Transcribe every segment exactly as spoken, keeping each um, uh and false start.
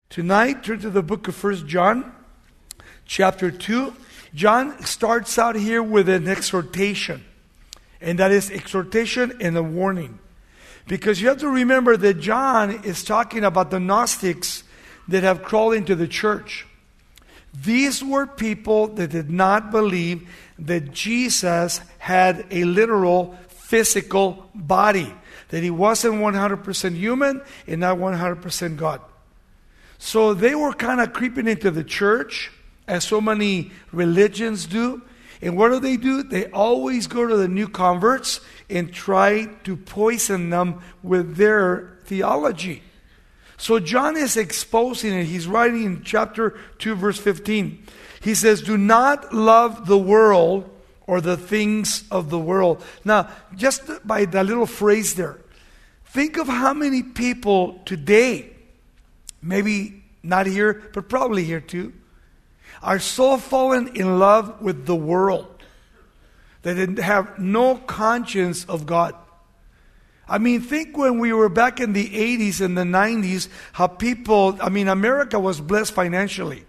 Tonight, turn to the book of First John, chapter two. John starts out here with an exhortation, and that is exhortation and a warning. Because you have to remember that John is talking about the Gnostics that have crawled into the church. These were people that did not believe that Jesus had a literal physical body, that he wasn't one hundred percent human and not one hundred percent God. So they were kind of creeping into the church, as so many religions do. And what do they do? They always go to the new converts and try to poison them with their theology. So John is exposing it. He's writing in chapter two, verse fifteen. He says, "Do not love the world or the things of the world." Now, just by that little phrase there, think of how many people today, maybe not here, but probably here too, are so fallen in love with the world that they have no conscience of God. I mean, think when we were back in the eighties and the nineties, how people, I mean, America was blessed financially.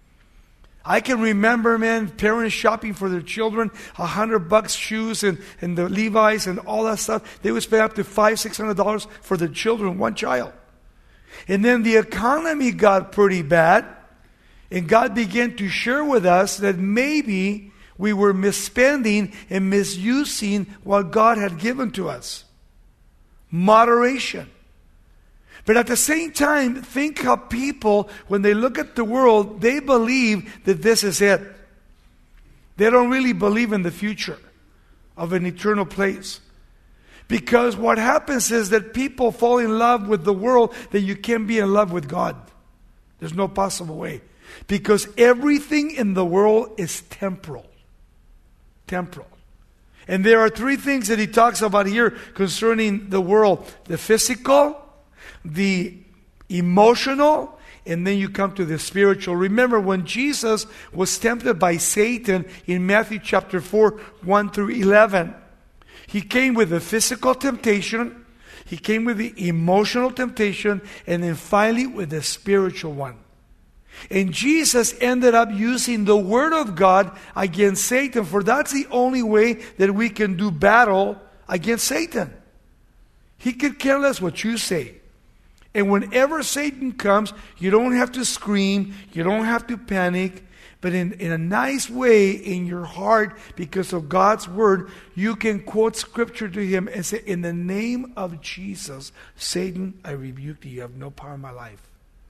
I can remember, man, parents shopping for their children, a hundred bucks shoes and, and the Levi's and all that stuff. They would spend up to five, six hundred dollars for their children, one child. And then the economy got pretty bad, and God began to share with us that maybe we were misspending and misusing what God had given to us. Moderation. But at the same time, think how people, when they look at the world, they believe that this is it. They don't really believe in the future of an eternal place. Because what happens is that people fall in love with the world that you can't be in love with God. There's no possible way. Because everything in the world is temporal. Temporal. And there are three things that he talks about here concerning the world. The physical, the emotional, and then you come to the spiritual. Remember when Jesus was tempted by Satan in Matthew chapter four, one through eleven. He came with the physical temptation, he came with the emotional temptation, and then finally with the spiritual one. And Jesus ended up using the Word of God against Satan, for that's the only way that we can do battle against Satan. He could care less what you say. And whenever Satan comes, you don't have to scream, you don't have to panic, but in, in a nice way in your heart, because of God's Word, you can quote Scripture to him and say, "In the name of Jesus, Satan, I rebuke you. You have no power in my life."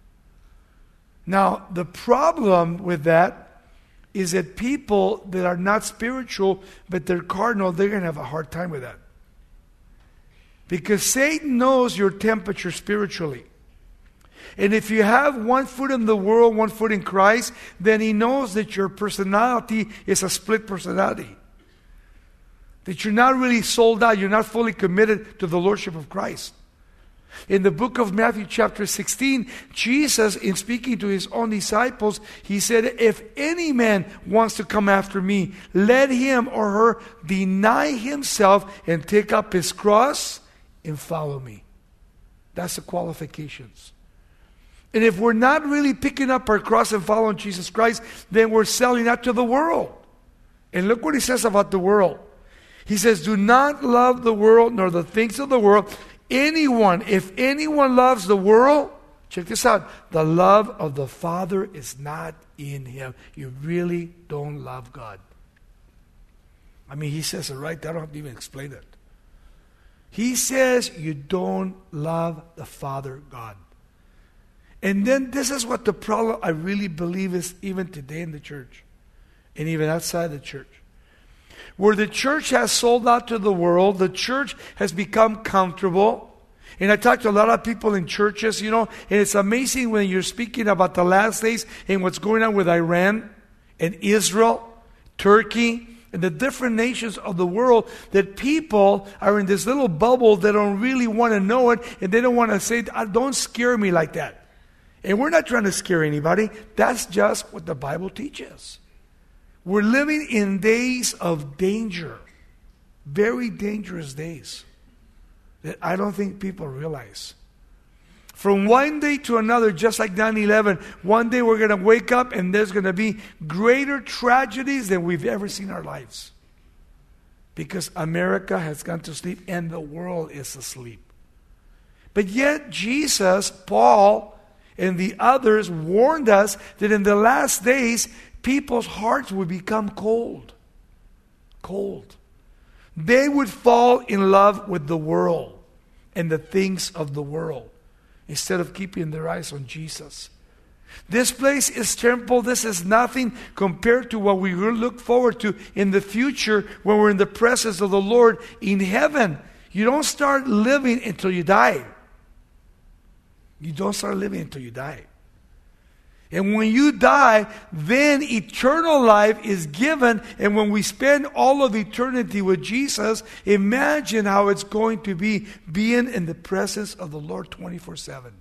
Now, the problem with that is that people that are not spiritual, but they're carnal, they're going to have a hard time with that. Because Satan knows your temperature spiritually. And if you have one foot in the world, one foot in Christ, then he knows that your personality is a split personality. That you're not really sold out, you're not fully committed to the Lordship of Christ. In the book of Matthew chapter sixteen, Jesus, in speaking to his own disciples, he said, "If any man wants to come after me, let him or her deny himself and take up his cross and follow me." That's the qualifications. And if we're not really picking up our cross and following Jesus Christ, then we're selling out to the world. And look what he says about the world. He says, "Do not love the world nor the things of the world. Anyone, if anyone loves the world," check this out, "the love of the Father is not in him." You really don't love God. I mean, he says it right there. I don't have to even explain it. He says you don't love the Father God. And then this is what the problem I really believe is even today in the church. And even outside the church. Where the church has sold out to the world, the church has become comfortable. And I talk to a lot of people in churches, you know, and it's amazing when you're speaking about the last days and what's going on with Iran and Israel, Turkey, and the different nations of the world, that people are in this little bubble that don't really want to know it, and they don't want to say, "Don't scare me like that." And we're not trying to scare anybody. That's just what the Bible teaches. We're living in days of danger. Very dangerous days that I don't think people realize. From one day to another, just like nine eleven, one day we're going to wake up and there's going to be greater tragedies than we've ever seen in our lives. Because America has gone to sleep and the world is asleep. But yet Jesus, Paul, and the others warned us that in the last days, people's hearts would become cold. Cold. They would fall in love with the world and the things of the world, instead of keeping their eyes on Jesus. This place is temporal. This is nothing compared to what we will look forward to in the future when we're in the presence of the Lord in heaven. You don't start living until you die. You don't start living until you die. And when you die, then eternal life is given. And when we spend all of eternity with Jesus, imagine how it's going to be being in the presence of the Lord twenty-four seven.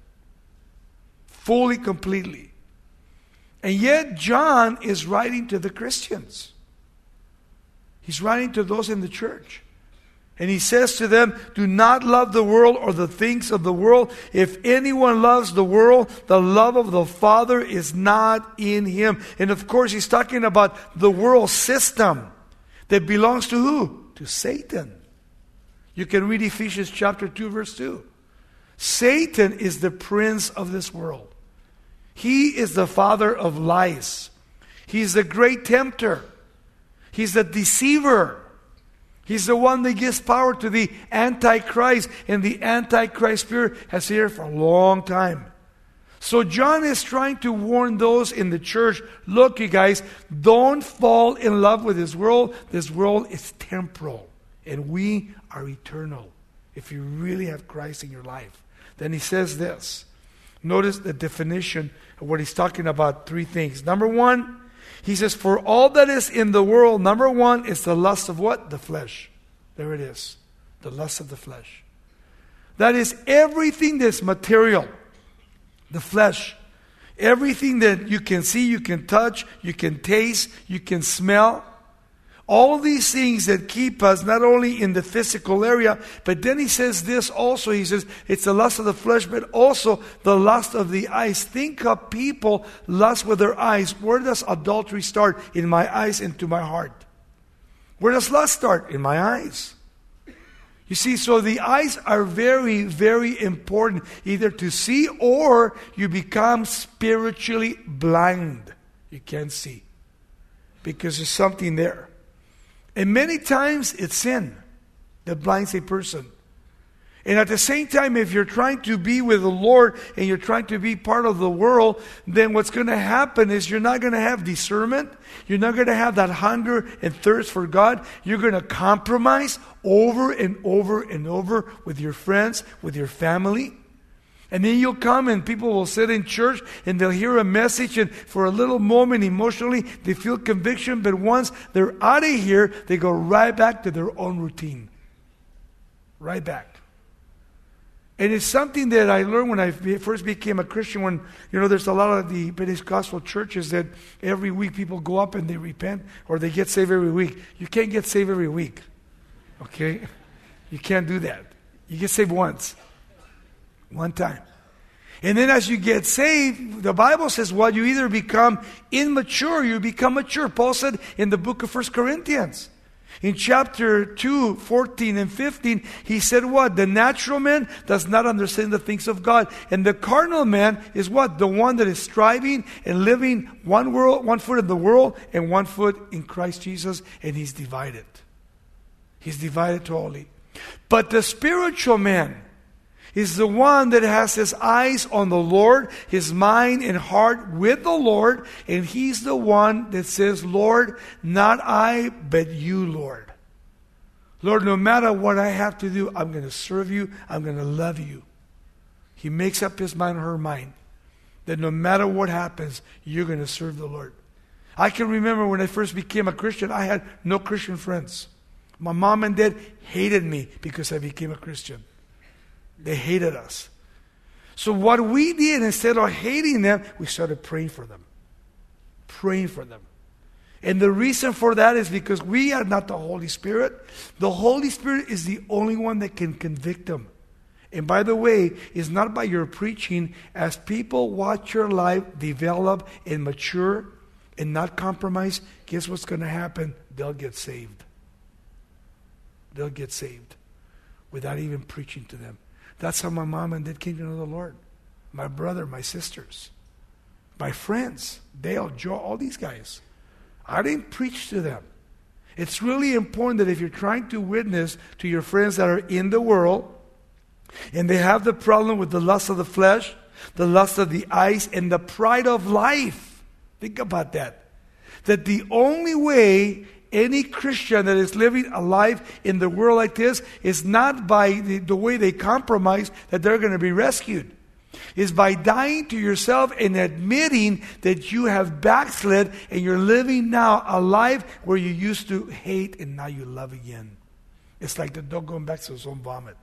Fully, completely. And yet John is writing to the Christians. He's writing to those in the church. And he says to them, do not love the world or the things of the world. If anyone loves the world, the love of the Father is not in him. And of course, he's talking about the world system that belongs to who? To Satan. You can read Ephesians chapter two, verse two. Satan is the prince of this world. He is the father of lies. He's the great tempter. He's the deceiver. He's the one that gives power to the Antichrist, and the Antichrist spirit has been here for a long time. So John is trying to warn those in the church, look you guys, don't fall in love with this world. This world is temporal, and we are eternal if you really have Christ in your life. Then he says this. Notice the definition of what he's talking about, three things. Number one, he says, for all that is in the world, number one is the lust of what? The flesh. There it is. The lust of the flesh. That is everything that's material. The flesh. Everything that you can see, you can touch, you can taste, you can smell. All these things that keep us not only in the physical area, but then he says this also. He says it's the lust of the flesh, but also the lust of the eyes. Think of people lust with their eyes. Where does adultery start? In my eyes and to my heart. Where does lust start? In my eyes. You see, so the eyes are very, very important, either to see or you become spiritually blind. You can't see because there's something there. And many times it's sin that blinds a person. And at the same time, if you're trying to be with the Lord and you're trying to be part of the world, then what's going to happen is you're not going to have discernment. You're not going to have that hunger and thirst for God. You're going to compromise over and over and over with your friends, with your family. And then you'll come and people will sit in church and they'll hear a message, and for a little moment emotionally they feel conviction, but once they're out of here, they go right back to their own routine. Right back. And it's something that I learned when I first became a Christian, when, you know, there's a lot of the Pentecostal churches that every week people go up and they repent or they get saved every week. You can't get saved every week. Okay? You can't do that. You get saved once. One time. And then as you get saved, the Bible says, well, you either become immature or you become mature. Paul said in the book of First Corinthians, in chapter two, fourteen and fifteen, he said what? The natural man does not understand the things of God. And the carnal man is what? The one that is striving and living one world, one foot in the world and one foot in Christ Jesus. And he's divided. He's divided totally. But the spiritual man is the one that has his eyes on the Lord, his mind and heart with the Lord, and he's the one that says, Lord, not I, but you, Lord. Lord, no matter what I have to do, I'm going to serve you, I'm going to love you. He makes up his mind or her mind that no matter what happens, you're going to serve the Lord. I can remember when I first became a Christian, I had no Christian friends. My mom and dad hated me because I became a Christian. They hated us. So what we did, instead of hating them, we started praying for them. Praying for them. And the reason for that is because we are not the Holy Spirit. The Holy Spirit is the only one that can convict them And by the way, it's not by your preaching. As people watch your life develop and mature and not compromise, guess what's going to happen? They'll get saved. They'll get saved without even preaching to them. That's how my mom and dad came to know the Lord. My brother, my sisters, my friends, Dale, Joe, all these guys. I didn't preach to them. It's really important that if you're trying to witness to your friends that are in the world, and they have the problem with the lust of the flesh, the lust of the eyes, and the pride of life. Think about that. That the only way any Christian that is living a life in the world like this is not by the, the way they compromise that they're going to be rescued. Is by dying to yourself and admitting that you have backslid and you're living now a life where you used to hate and now you love again. It's like the dog going back to his own vomit.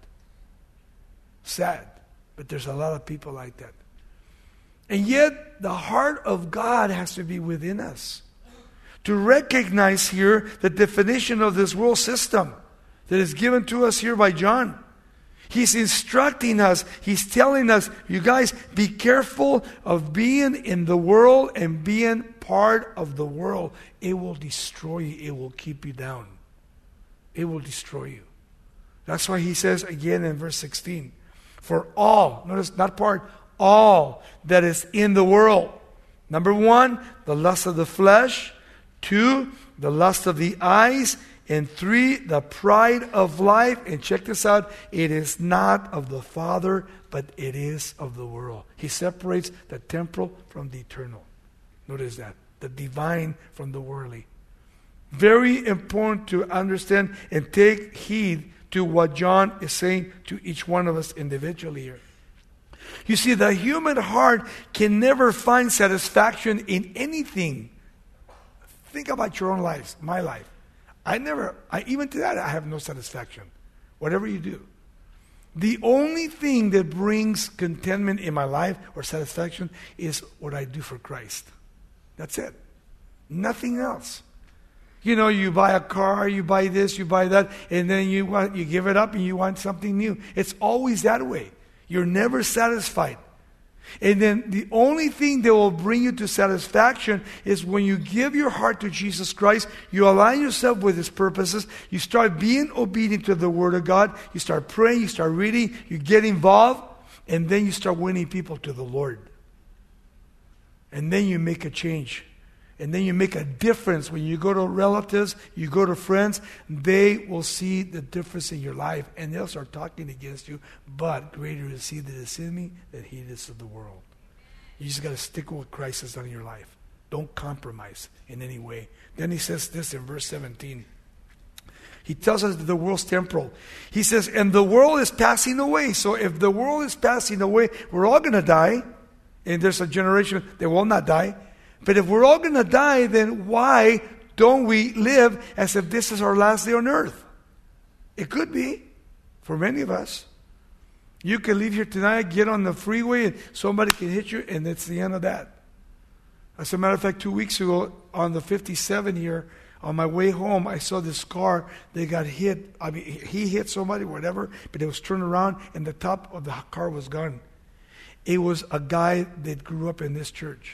Sad, but there's a lot of people like that. And yet, the heart of God has to be within us. To recognize here the definition of this world system that is given to us here by John. He's instructing us. He's telling us, you guys, be careful of being in the world and being part of the world. It will destroy you. It will keep you down. It will destroy you. That's why he says again in verse sixteen, for all, notice not part, all that is in the world. Number one, the lust of the flesh. Two, the lust of the eyes. And three, the pride of life. And check this out, it is not of the Father, but it is of the world. He separates the temporal from the eternal. Notice that, the divine from the worldly. Very important to understand and take heed to what John is saying to each one of us individually here. You see, the human heart can never find satisfaction in anything. Think about your own lives, my life. I never, I, even to that, I have no satisfaction. Whatever you do. The only thing that brings contentment in my life or satisfaction is what I do for Christ. That's it. Nothing else. You know, you buy a car, you buy this, you buy that, and then you want, you give it up and you want something new. It's always that way. You're never satisfied. And then the only thing that will bring you to satisfaction is when you give your heart to Jesus Christ, you align yourself with His purposes, you start being obedient to the Word of God, you start praying, you start reading, you get involved, and then you start winning people to the Lord. And then you make a change. And then you make a difference. When you go to relatives, you go to friends, they will see the difference in your life. And they'll start talking against you. But greater is He that is in me than he that is of the world. You just got to stick with what Christ has done in your life. Don't compromise in any way. Then he says this in verse seventeen. He tells us that the world's temporal. He says, and the world is passing away. So if the world is passing away, we're all going to die. And there's a generation that will not die. But if we're all going to die, then why don't we live as if this is our last day on earth? It could be for many of us. You can leave here tonight, get on the freeway, and somebody can hit you, and it's the end of that. As a matter of fact, two weeks ago on the fifty-seven here, on my way home, I saw this car. They got hit. I mean, he hit somebody, whatever, but it was turned around, and the top of the car was gone. It was a guy that grew up in this church.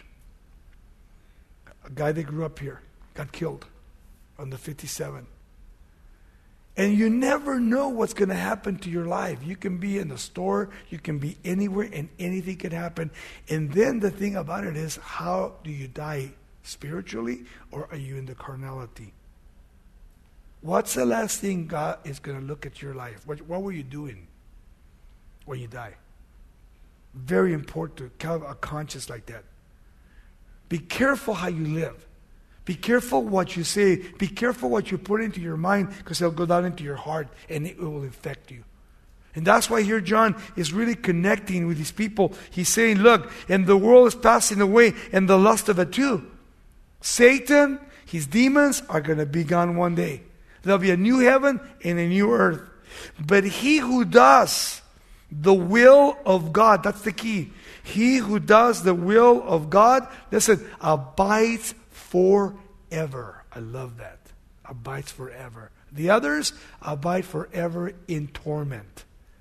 A guy that grew up here got killed on the fifty-seven. And you never know what's going to happen to your life. You can be in the store, you can be anywhere, and anything can happen. And then the thing about it is, how do you die? Spiritually, or are you in the carnality? What's the last thing God is going to look at your life? What, what were you doing when you die? Very important to have a conscience like that. Be careful how you live. Be careful what you say. Be careful what you put into your mind, because it'll go down into your heart and it will infect you. And that's why here John is really connecting with these people. He's saying, look, and the world is passing away and the lust of it too. Satan, his demons are going to be gone one day. There'll be a new heaven and a new earth. But he who does the will of God, that's the key. He who does the will of God, listen, abides forever. I love that. Abides forever. The others abide forever in torment.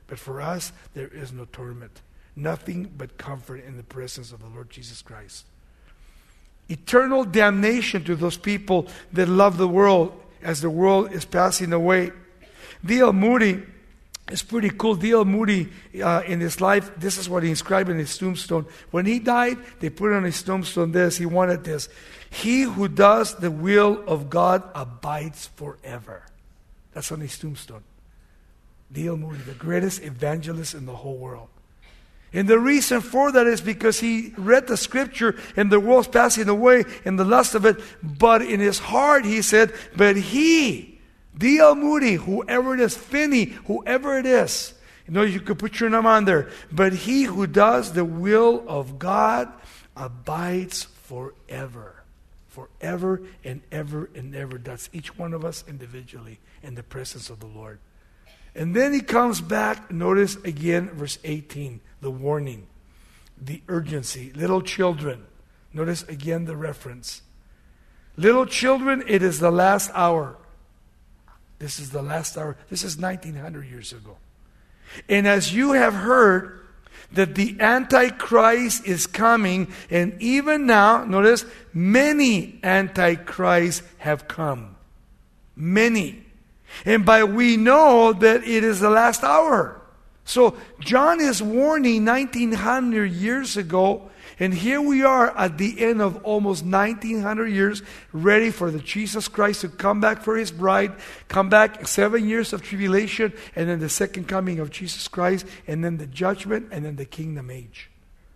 But for us, there is no torment. Nothing but comfort in the presence of the Lord Jesus Christ. Eternal damnation to those people that love the world as the world is passing away. D L Moody is pretty cool. D L Moody, uh, in his life, this is what he inscribed in his tombstone. When he died, they put on his tombstone this. He wanted this. He who does the will of God abides forever. That's on his tombstone. D L Moody, the greatest evangelist in the whole world. And the reason for that is because he read the scripture and the world's passing away and the lust of it. But in his heart he said, but he, D L Moody, whoever it is, Finney, whoever it is, you know, you could put your name on there. But he who does the will of God abides forever. Forever and ever and ever. That's each one of us individually in the presence of the Lord. And then he comes back, notice again, verse eighteen, the warning, the urgency. Little children, notice again the reference. Little children, it is the last hour. This is the last hour. This is nineteen hundred years ago. And as you have heard that the Antichrist is coming, and even now, notice, many Antichrists have come. Many. And by we know that it is the last hour. So John is warning nineteen hundred years ago, and here we are at the end of almost nineteen hundred years, ready for the Jesus Christ to come back for his bride, come back, seven years of tribulation, and then the second coming of Jesus Christ, and then the judgment, and then the kingdom age.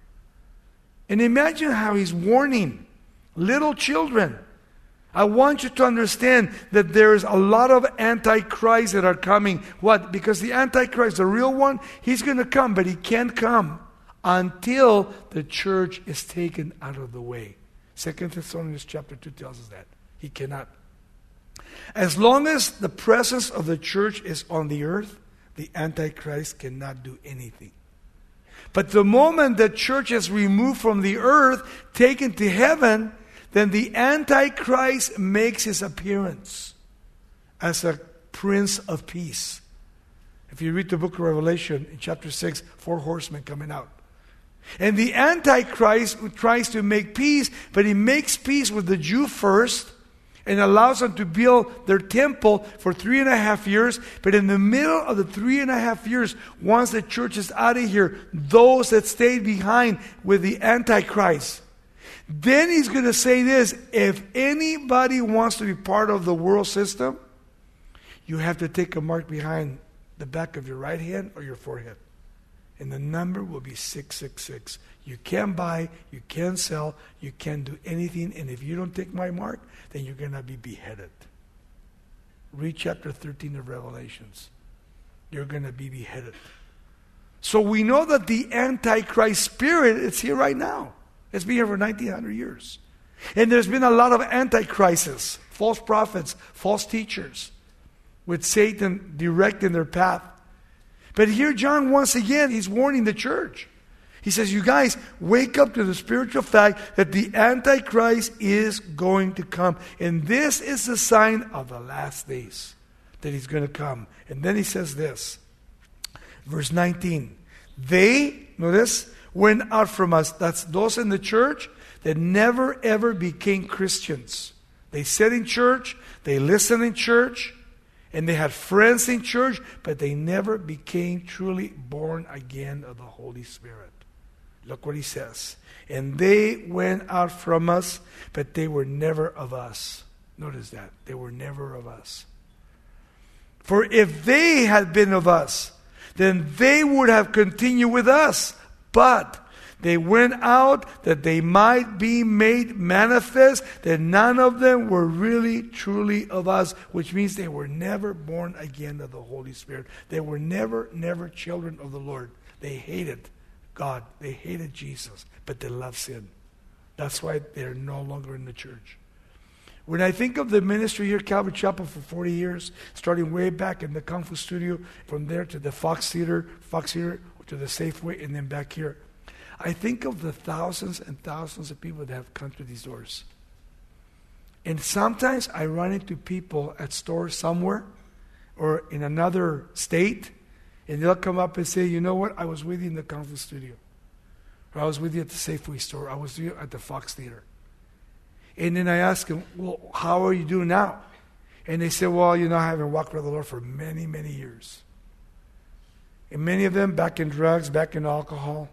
And imagine how he's warning little children. I want you to understand that there is a lot of antichrists that are coming. What? Because the Antichrist, the real one, he's going to come, but he can't come until the church is taken out of the way. Second Thessalonians chapter two tells us that. He cannot. As long as the presence of the church is on the earth, the Antichrist cannot do anything. But the moment the church is removed from the earth, taken to heaven, then the Antichrist makes his appearance as a Prince of Peace. If you read the book of Revelation, in chapter six, four horsemen coming out. And the Antichrist tries to make peace, but he makes peace with the Jew first and allows them to build their temple for three and a half years. But in the middle of the three and a half years, once the church is out of here, those that stayed behind with the Antichrist, then he's going to say this: if anybody wants to be part of the world system, you have to take a mark behind the back of your right hand or your forehead. And the number will be six six six. You can't buy, you can't sell, you can't do anything. And if you don't take my mark, then you're going to be beheaded. Read chapter thirteen of Revelations. You're going to be beheaded. So we know that the Antichrist spirit is here right now. It's been here for nineteen hundred years. And there's been a lot of antichrists, false prophets, false teachers, with Satan directing their path. But here John, once again, he's warning the church. He says, you guys, wake up to the spiritual fact that the Antichrist is going to come. And this is the sign of the last days, that he's going to come. And then he says this, verse nineteen. They, notice, went out from us. That's those in the church that never ever became Christians. They sat in church, they listened in church, and they had friends in church, but they never became truly born again of the Holy Spirit. Look what he says. And they went out from us, but they were never of us. Notice that. They were never of us. For if they had been of us, then they would have continued with us. But they went out that they might be made manifest that none of them were really, truly of us, which means they were never born again of the Holy Spirit. They were never, never children of the Lord. They hated God. They hated Jesus, but they loved sin. That's why they're no longer in the church. When I think of the ministry here at Calvary Chapel for forty years, starting way back in the Kung Fu studio, from there to the Fox Theater, Fox Theater to the Safeway, and then back here, I think of the thousands and thousands of people that have come through these doors. And sometimes I run into people at stores somewhere or in another state, And they'll come up and say, you know what? I was with you in the conference studio. Or I was with you at the Safeway store. I was with you at the Fox Theater. And then I ask them, well, how are you doing now? And they say, well, you know, I haven't walked with the Lord for many, many years. And many of them back in drugs, back in alcohol.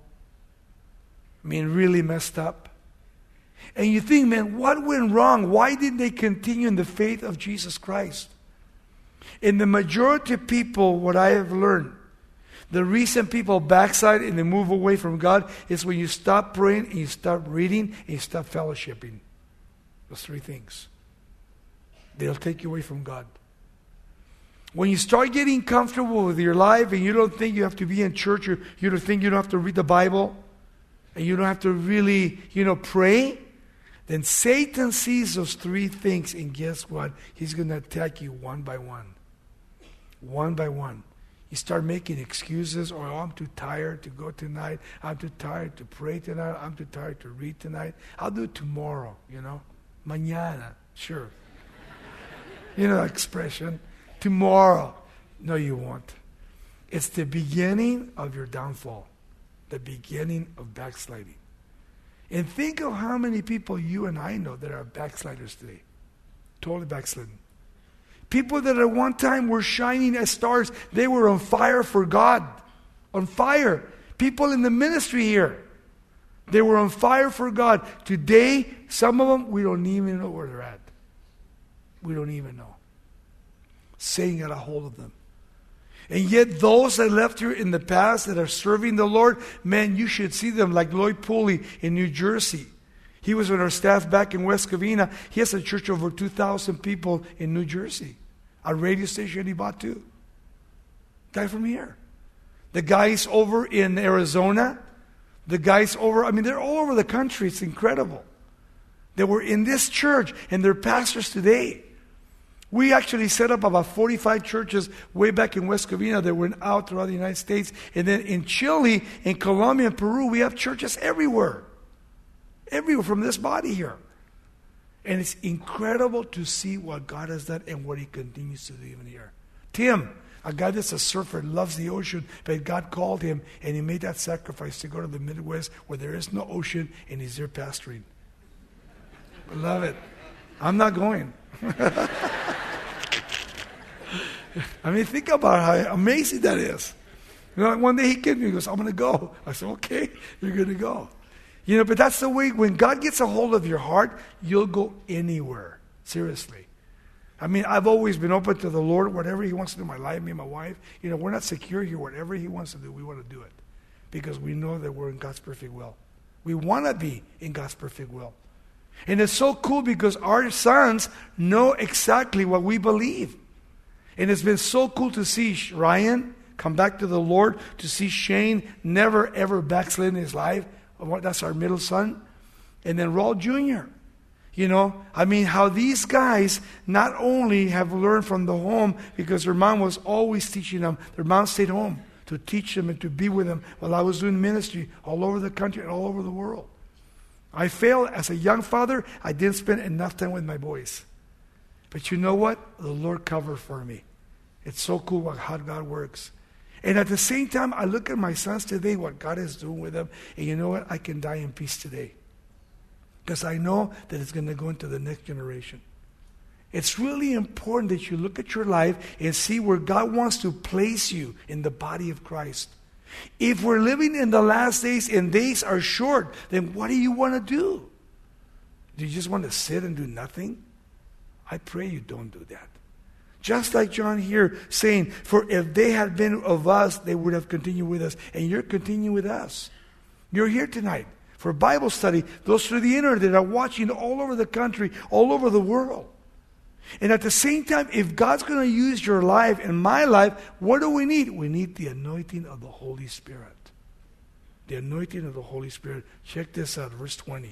I mean, really messed up. And you think, man, what went wrong? Why didn't they continue in the faith of Jesus Christ? In the majority of people, what I have learned, the reason people backslide and they move away from God is when you stop praying and you stop reading and you stop fellowshipping. Those three things. They'll take you away from God. When you start getting comfortable with your life and you don't think you have to be in church, or you don't think you don't have to read the Bible, and you don't have to really, you know, pray, then Satan sees those three things, and guess what? He's going to attack you one by one. One by one. You start making excuses, or oh, I'm too tired to go tonight. I'm too tired to pray tonight. I'm too tired to read tonight. I'll do it tomorrow, you know. Mañana, sure. You know that expression. Tomorrow. No, you won't. It's the beginning of your downfall. The beginning of backsliding. And think of how many people you and I know that are backsliders today. Totally backslidden. People that at one time were shining as stars. They were on fire for God. On fire. People in the ministry here. They were on fire for God. Today, some of them, we don't even know where they're at. We don't even know. Satan got a hold of them. And yet those that left here in the past that are serving the Lord, man, you should see them, like Lloyd Pulley in New Jersey. He was on our staff back in West Covina. He has a church of over two thousand people in New Jersey. A radio station he bought too. Guy from here. The guys over in Arizona. The guys over, I mean, they're all over the country. It's incredible. They were in this church, and they're pastors today. We actually set up about forty-five churches way back in West Covina that went out throughout the United States. And then in Chile, in Colombia, and Peru, we have churches everywhere. Everywhere from this body here. And it's incredible to see what God has done and what He continues to do even here. Tim, a guy that's a surfer, loves the ocean, but God called him and he made that sacrifice to go to the Midwest where there is no ocean, and he's there pastoring. I love it. I'm not going. I mean, think about how amazing that is. You know, one day he came to me, he goes, I'm going to go. I said, okay, you're going to go. You know, but that's the way, when God gets a hold of your heart, you'll go anywhere. Seriously. I mean, I've always been open to the Lord. Whatever He wants to do in my life, me and my wife, you know, we're not secure here. Whatever He wants to do, we want to do it. Because we know that we're in God's perfect will. We want to be in God's perfect will. And it's so cool because our sons know exactly what we believe. And it's been so cool to see Ryan come back to the Lord, to see Shane never ever backslid in his life. That's our middle son. And then Raul Junior You know, I mean, how these guys not only have learned from the home because their mom was always teaching them. Their mom stayed home to teach them and to be with them while I was doing ministry all over the country and all over the world. I failed as a young father. I didn't spend enough time with my boys. But you know what? The Lord covered for me. It's so cool how God works. And at the same time, I look at my sons today, what God is doing with them. And you know what? I can die in peace today. Because I know that it's going to go into the next generation. It's really important that you look at your life and see where God wants to place you in the body of Christ. If we're living in the last days and days are short, then what do you want to do? Do you just want to sit and do nothing? I pray you don't do that. Just like John here saying, for if they had been of us, they would have continued with us. And you're continuing with us. You're here tonight for Bible study. Those through the internet that are watching all over the country, all over the world. And at the same time, if God's going to use your life and my life, what do we need? We need the anointing of the Holy Spirit. The anointing of the Holy Spirit. Check this out, verse twenty.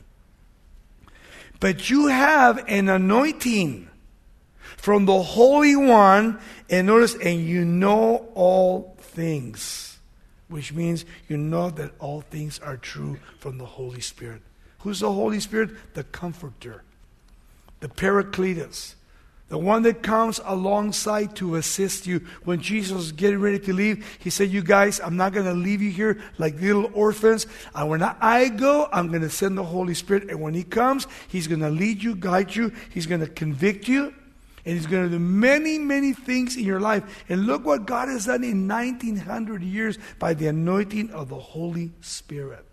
But you have an anointing from the Holy One, and notice, and you know all things. Which means you know that all things are true from the Holy Spirit. Who's the Holy Spirit? The Comforter. The Paracletus. The one that comes alongside to assist you. When Jesus was getting ready to leave, He said, you guys, I'm not going to leave you here like little orphans. And when I go, I'm going to send the Holy Spirit. And when He comes, He's going to lead you, guide you. He's going to convict you. And He's going to do many, many things in your life. And look what God has done in nineteen hundred years by the anointing of the Holy Spirit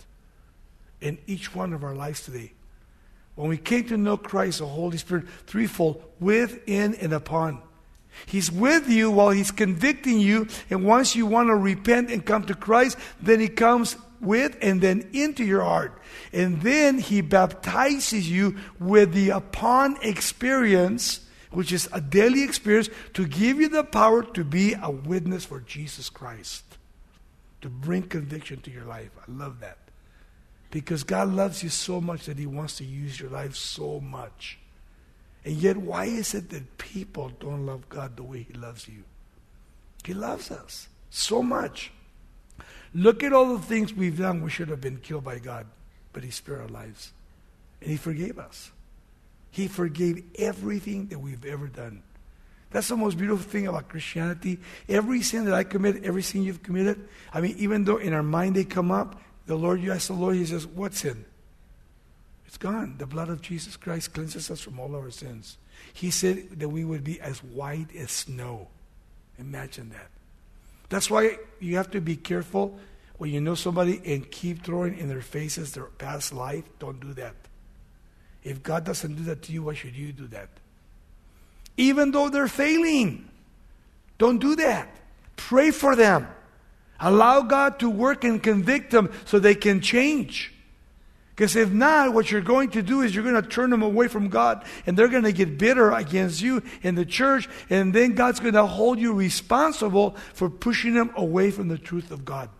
in each one of our lives today. When we came to know Christ, the Holy Spirit, threefold, within and upon. He's with you while He's convicting you. And once you want to repent and come to Christ, then He comes with and then into your heart. And then He baptizes you with the upon experience, which is a daily experience, to give you the power to be a witness for Jesus Christ. To bring conviction to your life. I love that. Because God loves you so much that He wants to use your life so much. And yet, why is it that people don't love God the way He loves you? He loves us so much. Look at all the things we've done. We should have been killed by God, but He spared our lives. And He forgave us. He forgave everything that we've ever done. That's the most beautiful thing about Christianity. Every sin that I commit, every sin you've committed, I mean, even though in our mind they come up, the Lord, you ask the Lord, He says, what sin? It's gone. The blood of Jesus Christ cleanses us from all our sins. He said that we would be as white as snow. Imagine that. That's why you have to be careful when you know somebody and keep throwing in their faces their past life. Don't do that. If God doesn't do that to you, why should you do that? Even though they're failing, don't do that. Pray for them. Allow God to work and convict them so they can change. Because if not, what you're going to do is you're going to turn them away from God, and they're going to get bitter against you in the church, and then God's going to hold you responsible for pushing them away from the truth of God.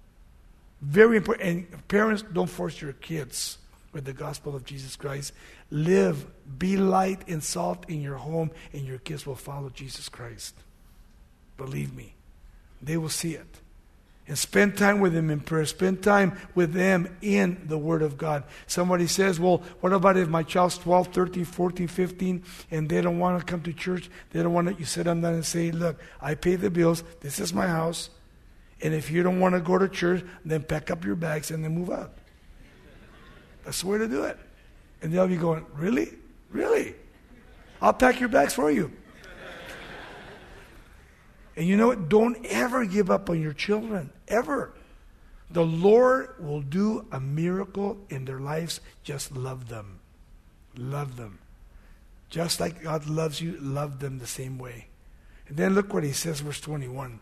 Very important. And parents, don't force your kids with the gospel of Jesus Christ. Live, be light and salt in your home, and your kids will follow Jesus Christ. Believe me, they will see it. And spend time with them in prayer. Spend time with them in the Word of God. Somebody says, well, what about if my child's twelve, thirteen, fourteen, fifteen, and they don't want to come to church? They don't want to. You sit them down and say, look, I pay the bills. This is my house. And if you don't want to go to church, then pack up your bags and then move out. That's the way to do it. And they'll be going, really? Really? I'll pack your bags for you. And you know what? Don't ever give up on your children. Ever. The Lord will do a miracle in their lives. Just love them. Love them. Just like God loves you, love them the same way. And then look what He says, verse twenty-one.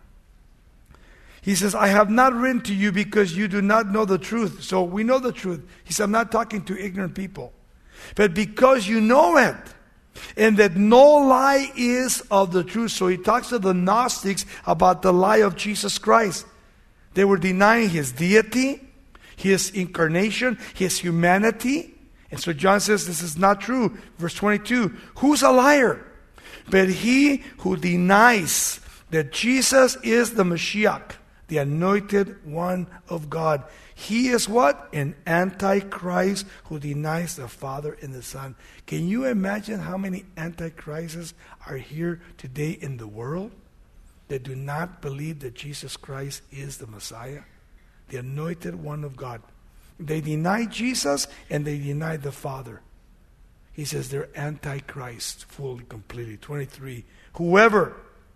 He says, I have not written to you because you do not know the truth. So we know the truth. He said, I'm not talking to ignorant people. But because you know it, and that no lie is of the truth. So he talks to the Gnostics about the lie of Jesus Christ. They were denying His deity, His incarnation, His humanity. And so John says this is not true. Verse twenty-two, who's a liar? But he who denies that Jesus is the Mashiach, the anointed one of God. He is what? An antichrist who denies the Father and the Son. Can you imagine how many antichrists are here today in the world that do not believe that Jesus Christ is the Messiah, the anointed one of God? They deny Jesus and they deny the Father. He says they're antichrist fully, completely. twenty-three. Whoever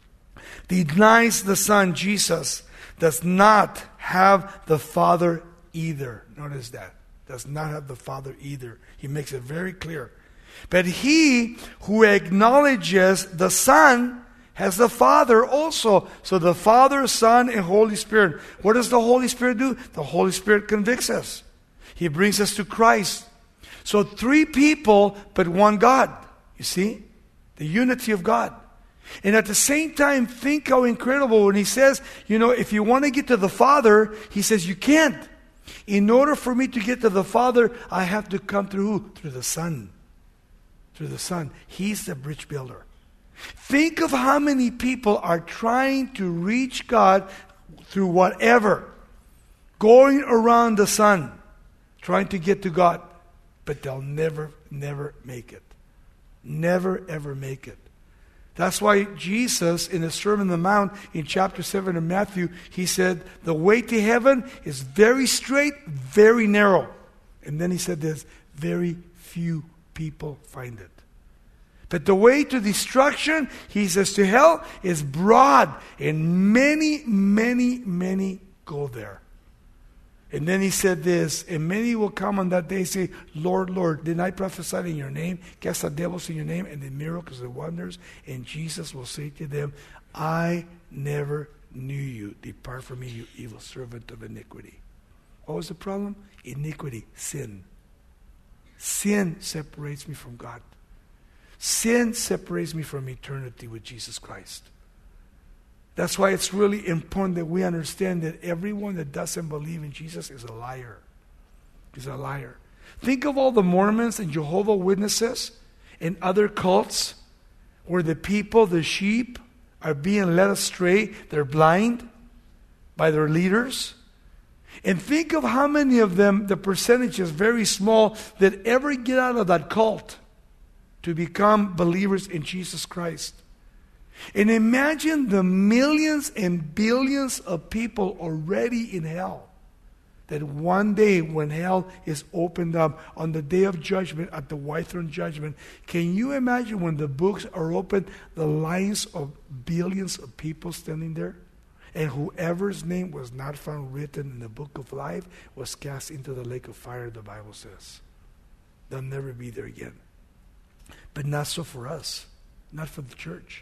denies the Son, Jesus, does not have the Father either. Notice that. Does not have the Father either. He makes it very clear. But he who acknowledges the Son has the Father also. So the Father, Son, and Holy Spirit. What does the Holy Spirit do? The Holy Spirit convicts us. He brings us to Christ. So three people, but one God. You see? The unity of God. And at the same time, think how incredible when He says, you know, if you want to get to the Father, He says you can't. In order for me to get to the Father, I have to come through who? Through the Son. Through the Son. He's the bridge builder. Think of how many people are trying to reach God through whatever. Going around the Son. Trying to get to God. But they'll never, never make it. Never, ever make it. That's why Jesus, in the Sermon on the Mount, in chapter seven of Matthew, he said, the way to heaven is very straight, very narrow. And then he said this, very few people find it. But the way to destruction, he says, to hell is broad, and many, many, many go there. And then he said this, and many will come on that day and say, Lord, Lord, didn't I prophesy in your name, cast out devils in your name, and the miracles and wonders? And Jesus will say to them, I never knew you. Depart from me, you evil servant of iniquity. What was the problem? Iniquity, sin. Sin separates me from God. Sin separates me from eternity with Jesus Christ. That's why it's really important that we understand that everyone that doesn't believe in Jesus is a liar. Is a liar. Think of all the Mormons and Jehovah's Witnesses and other cults where the people, the sheep, are being led astray. They're blind by their leaders. And think of how many of them, the percentage is very small, that ever get out of that cult to become believers in Jesus Christ. And imagine the millions and billions of people already in hell. That one day when hell is opened up on the day of judgment, at the white throne judgment, can you imagine when the books are opened, the lines of billions of people standing there? And whoever's name was not found written in the book of life was cast into the lake of fire, the Bible says. They'll never be there again. But not so for us. Not for the church.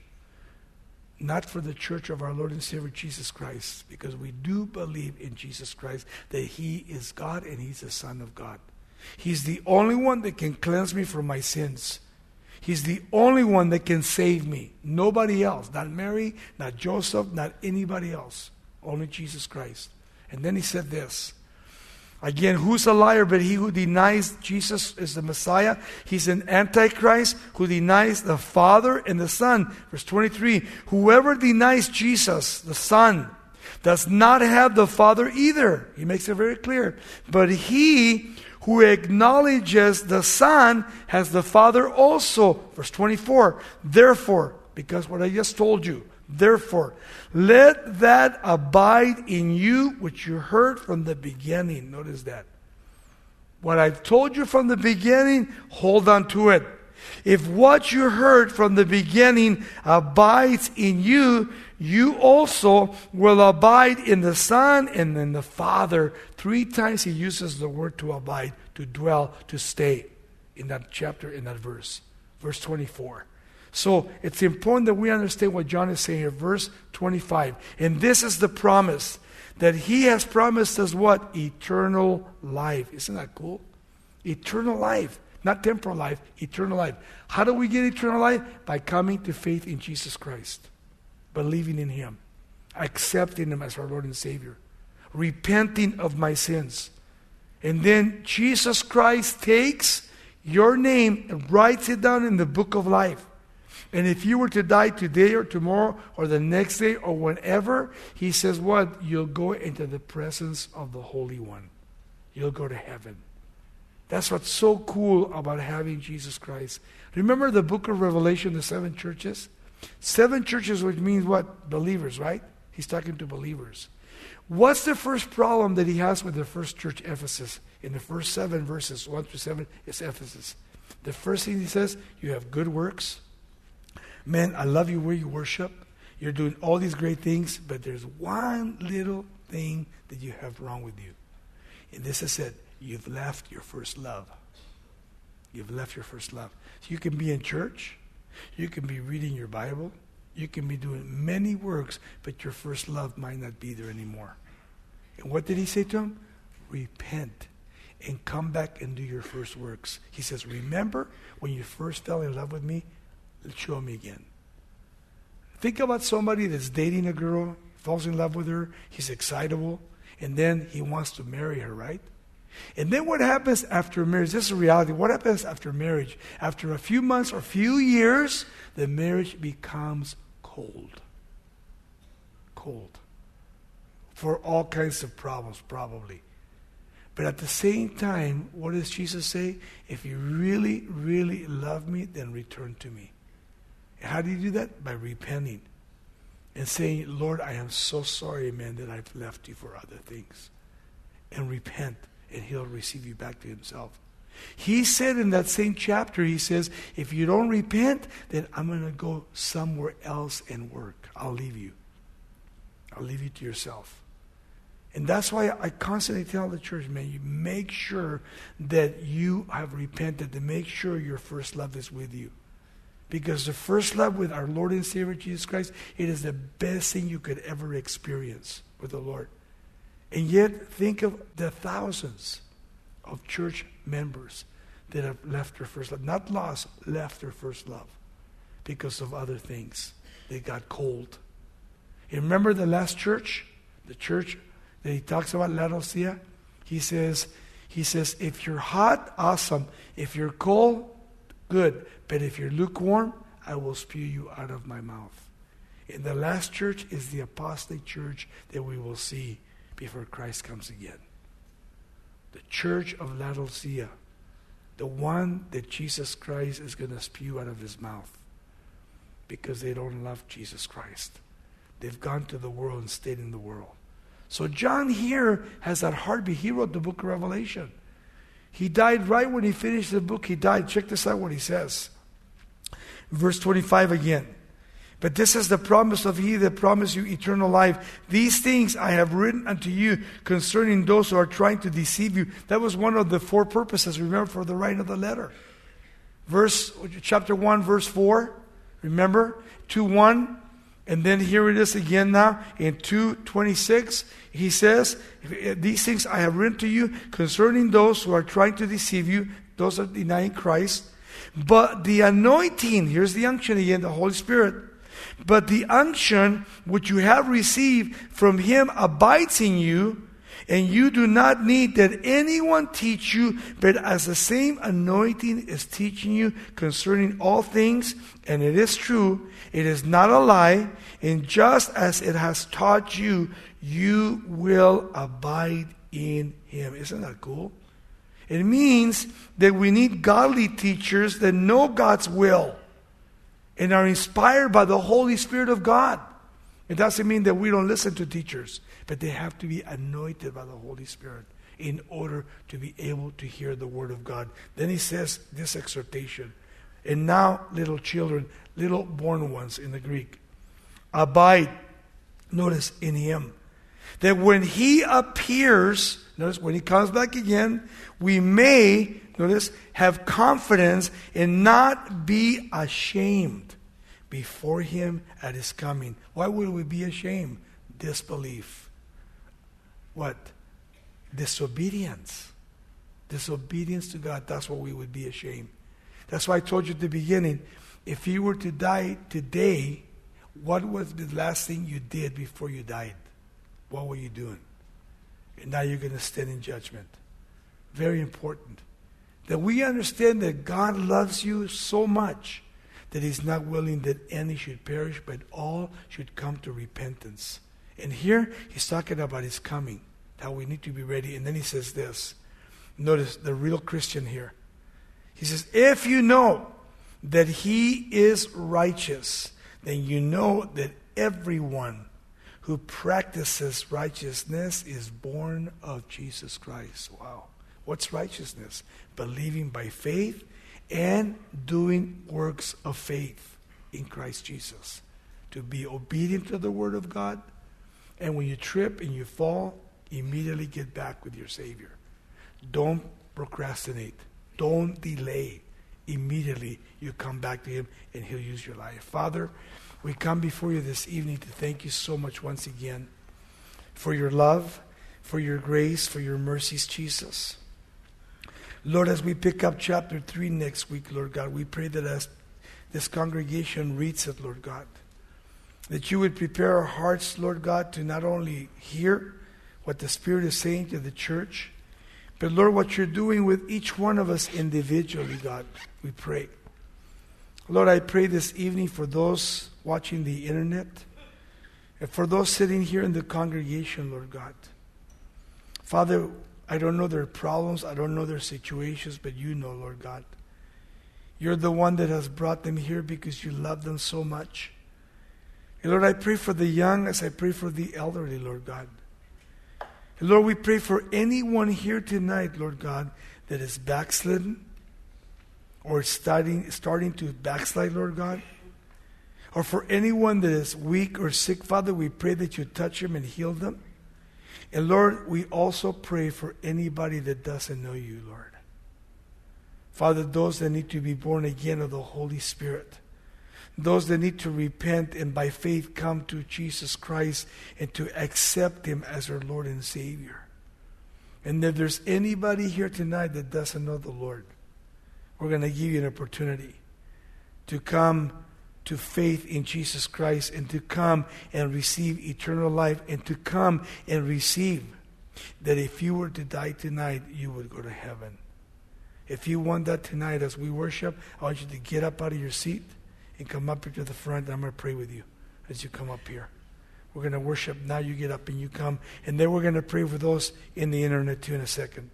Not for the church of our Lord and Savior Jesus Christ, because we do believe in Jesus Christ, that He is God and He's the Son of God. He's the only one that can cleanse me from my sins. He's the only one that can save me. Nobody else. Not Mary, not Joseph, not anybody else. Only Jesus Christ. And then he said this. Again, who's a liar but he who denies Jesus is the Messiah? He's an Antichrist who denies the Father and the Son. Verse twenty-three, whoever denies Jesus, the Son, does not have the Father either. He makes it very clear. But he who acknowledges the Son has the Father also. Verse twenty-four, therefore, because what I just told you, therefore, let that abide in you which you heard from the beginning. Notice that. What I've told you from the beginning, hold on to it. If what you heard from the beginning abides in you, you also will abide in the Son and in the Father. Three times he uses the word to abide, to dwell, to stay in that chapter, in that verse. Verse twenty-four. So it's important that we understand what John is saying here. Verse twenty-five. And this is the promise, that He has promised us what? Eternal life. Isn't that cool? Eternal life. Not temporal life, eternal life. How do we get eternal life? By coming to faith in Jesus Christ. Believing in Him. Accepting Him as our Lord and Savior. Repenting of my sins. And then Jesus Christ takes your name and writes it down in the book of life. And if you were to die today or tomorrow or the next day or whenever, He says what? You'll go into the presence of the Holy One. You'll go to heaven. That's what's so cool about having Jesus Christ. Remember the book of Revelation, the seven churches? Seven churches, which means what? Believers, right? He's talking to believers. What's the first problem that he has with the first church, Ephesus? In the first seven verses, one through seven, is Ephesus. The first thing he says, you have good works. Man, I love you where you worship. You're doing all these great things, but there's one little thing that you have wrong with you. And this is it. You've left your first love. You've left your first love. So you can be in church. You can be reading your Bible. You can be doing many works, but your first love might not be there anymore. And what did he say to him? Repent and come back and do your first works. He says, remember when you first fell in love with me? Show me again. Think about somebody that's dating a girl, falls in love with her, he's excitable, and then he wants to marry her, right? And then what happens after marriage? This is a reality. What happens after marriage? After a few months or a few years, the marriage becomes cold. Cold. For all kinds of problems, probably. But at the same time, what does Jesus say? If you really, really love me, then return to me. How do you do that? By repenting and saying, Lord, I am so sorry, man, that I've left you for other things. And repent, and he'll receive you back to himself. He said in that same chapter, he says, if you don't repent, then I'm going to go somewhere else and work. I'll leave you. I'll leave you to yourself. And that's why I constantly tell the church, man, you make sure that you have repented, to make sure your first love is with you. Because the first love with our Lord and Savior Jesus Christ, it is the best thing you could ever experience with the Lord. And yet, think of the thousands of church members that have left their first love. Not lost, left their first love because of other things. They got cold. You remember the last church? The church that he talks about, Laodicea? He says, he says, if you're hot, awesome. If you're cold, good. But if you're lukewarm, I will spew you out of my mouth. And the last church is the apostate church that we will see before Christ comes again. The church of Laodicea, the one that Jesus Christ is going to spew out of his mouth because they don't love Jesus Christ. They've gone to the world and stayed in the world. So John here has that heartbeat. He wrote the book of Revelation. He died right when he finished the book. He died. Check this out what he says. Verse twenty-five again. But this is the promise of he that promised you eternal life. These things I have written unto you concerning those who are trying to deceive you. That was one of the four purposes, remember, for the writing of the letter. Verse, chapter one, verse four. Remember? two one. And then here it is again now in two twenty-six. He says, these things I have written to you concerning those who are trying to deceive you, those are denying Christ. But the anointing, here's the unction again, the Holy Spirit. But the unction which you have received from him abides in you, and you do not need that anyone teach you, but as the same anointing is teaching you concerning all things, and it is true, it is not a lie, and just as it has taught you, you will abide in him. Isn't that cool? It means that we need godly teachers that know God's will and are inspired by the Holy Spirit of God. It doesn't mean that we don't listen to teachers, but they have to be anointed by the Holy Spirit in order to be able to hear the Word of God. Then he says this exhortation. And now, little children, little born ones in the Greek, abide, notice, in him. That when he appears, notice, when he comes back again, we may, notice, have confidence and not be ashamed before him at his coming. Why would we be ashamed? Disbelief. What? Disobedience. Disobedience to God. That's what we would be ashamed. That's why I told you at the beginning, if you were to die today, what was the last thing you did before you died? What were you doing? And now you're going to stand in judgment. Very important. That we understand that God loves you so much that he's not willing that any should perish, but all should come to repentance. And here he's talking about his coming, how we need to be ready. And then he says this. Notice the real Christian here. He says, if you know that he is righteous, then you know that everyone who practices righteousness is born of Jesus Christ. Wow. What's righteousness? Believing by faith and doing works of faith in Christ Jesus. To be obedient to the Word of God. And when you trip and you fall, immediately get back with your Savior. Don't procrastinate. Don't delay. Immediately you come back to him and he'll use your life. Father, we come before you this evening to thank you so much once again for your love, for your grace, for your mercies, Jesus. Lord, as we pick up chapter three next week, Lord God, we pray that as this congregation reads it, Lord God, that you would prepare our hearts, Lord God, to not only hear what the Spirit is saying to the church, but Lord, what you're doing with each one of us individually, God, we pray. Lord, I pray this evening for those watching the internet and for those sitting here in the congregation, Lord God. Father, I don't know their problems, I don't know their situations, but you know, Lord God. You're the one that has brought them here because you love them so much. And Lord, I pray for the young as I pray for the elderly, Lord God. And Lord, we pray for anyone here tonight, Lord God, that is backslidden or starting, starting to backslide, Lord God. Or for anyone that is weak or sick, Father, we pray that you touch them and heal them. And Lord, we also pray for anybody that doesn't know you, Lord. Father, those that need to be born again of the Holy Spirit. Those that need to repent and by faith come to Jesus Christ and to accept Him as our Lord and Savior. And if there's anybody here tonight that doesn't know the Lord, we're going to give you an opportunity to come to faith in Jesus Christ and to come and receive eternal life and to come and receive that if you were to die tonight, you would go to heaven. If you want that tonight as we worship, I want you to get up out of your seat and come up here to the front. I'm going to pray with you as you come up here. We're going to worship. Now you get up and you come. And then we're going to pray for those in the internet too in a second.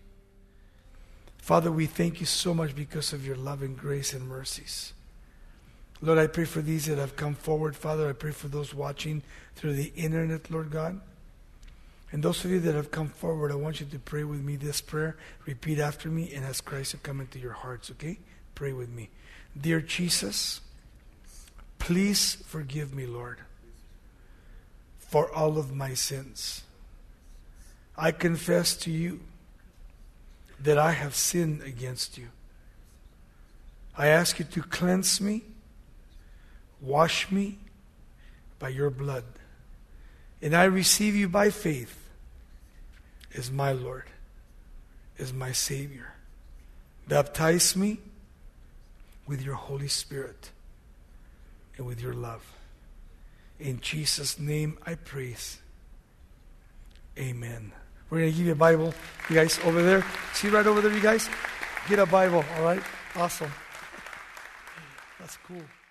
Father, we thank you so much because of your love and grace and mercies. Lord, I pray for these that have come forward. Father, I pray for those watching through the internet, Lord God. And those of you that have come forward, I want you to pray with me this prayer. Repeat after me and ask Christ to come into your hearts, okay? Pray with me. Dear Jesus, please forgive me, Lord, for all of my sins. I confess to you that I have sinned against you. I ask you to cleanse me, wash me by your blood. And I receive you by faith as my Lord, as my Savior. Baptize me with your Holy Spirit and with your love. In Jesus' name I praise. Amen. We're going to give you a Bible. You guys over there, see right over there, you guys? Get a Bible, all right? Awesome. That's cool.